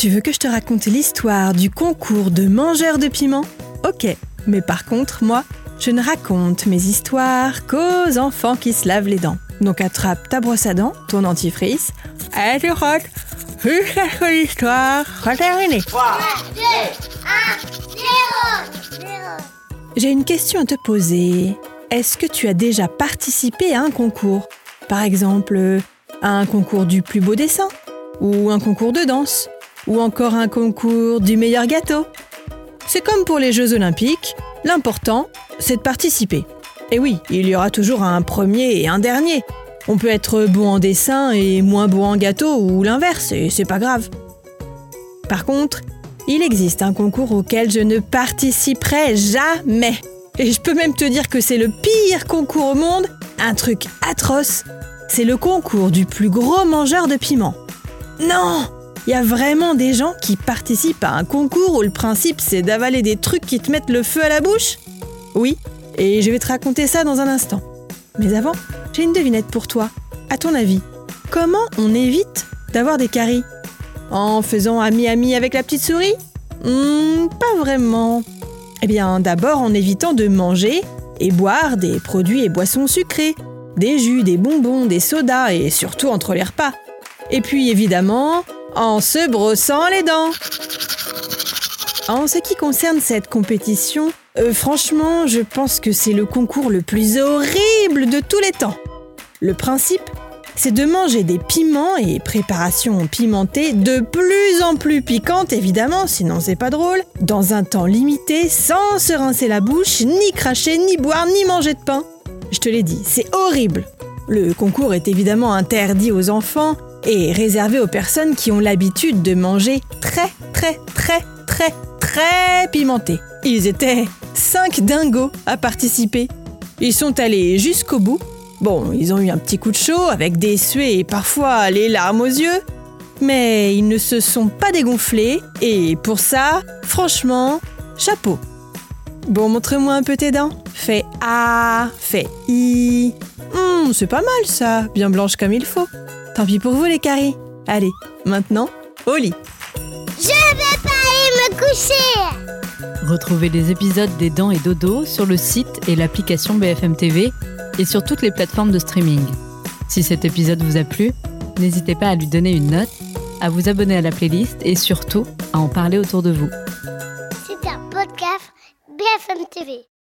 Tu veux que je te raconte l'histoire du concours de mangeurs de piment ? Ok, mais par contre, moi, je ne raconte mes histoires qu'aux enfants qui se lavent les dents. Donc attrape ta brosse à dents, ton dentifrice, et tu frottes jusqu'à ce que l'histoire soit terminée. 3, 2, 1, 0. J'ai une question à te poser. Est-ce que tu as déjà participé à un concours ? Par exemple, à un concours du plus beau dessin ? Ou un concours de danse ? Ou encore un concours du meilleur gâteau ? C'est comme pour les Jeux Olympiques, l'important, c'est de participer. Et oui, il y aura toujours un premier et un dernier. On peut être bon en dessin et moins bon en gâteau ou l'inverse, et c'est pas grave. Par contre, il existe un concours auquel je ne participerai jamais. Et je peux même te dire que c'est le pire concours au monde, un truc atroce. C'est le concours du plus gros mangeur de piment. Non ! Il y a vraiment des gens qui participent à un concours où le principe c'est d'avaler des trucs qui te mettent le feu à la bouche ? Oui, et je vais te raconter ça dans un instant. Mais avant, j'ai une devinette pour toi. À ton avis, comment on évite d'avoir des caries ? En faisant ami-ami avec la petite souris ? Pas vraiment. Eh bien, d'abord en évitant de manger et boire des produits et boissons sucrés, des jus, des bonbons, des sodas et surtout entre les repas. Et puis évidemment, en se brossant les dents. En ce qui concerne cette compétition, franchement, je pense que c'est le concours le plus horrible de tous les temps. Le principe, c'est de manger des piments et préparations pimentées de plus en plus piquantes, évidemment, sinon c'est pas drôle, dans un temps limité, sans se rincer la bouche, ni cracher, ni boire, ni manger de pain. Je te l'ai dit, c'est horrible. Le concours est évidemment interdit aux enfants et réservé aux personnes qui ont l'habitude de manger très pimenté. Ils étaient 5 dingos à participer. Ils sont allés jusqu'au bout. Bon, ils ont eu un petit coup de chaud avec des suées et parfois les larmes aux yeux. Mais ils ne se sont pas dégonflés et pour ça, franchement, chapeau. Bon, montre-moi un peu tes dents. Fais A, fais I. C'est pas mal ça, bien blanche comme il faut. Tant pis pour vous les caries. Allez, maintenant, au lit. Je vais pas aller me coucher. Retrouvez les épisodes des Dents et Dodo sur le site et l'application BFM TV et sur toutes les plateformes de streaming. Si cet épisode vous a plu, n'hésitez pas à lui donner une note, à vous abonner à la playlist et surtout à en parler autour de vous. C'est un podcast BFM TV.